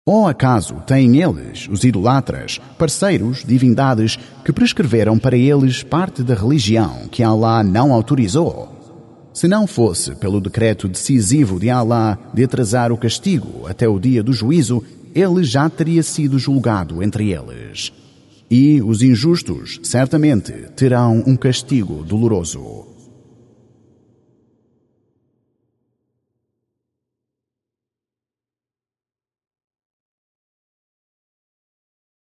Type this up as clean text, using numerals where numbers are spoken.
Ou acaso têm eles, os idolatras, parceiros, divindades, que prescreveram para eles parte da religião que Alá não autorizou? Se não fosse pelo decreto decisivo de Alá de atrasar o castigo até o dia do juízo, ele já teria sido julgado entre eles. E os injustos, certamente, terão um castigo doloroso.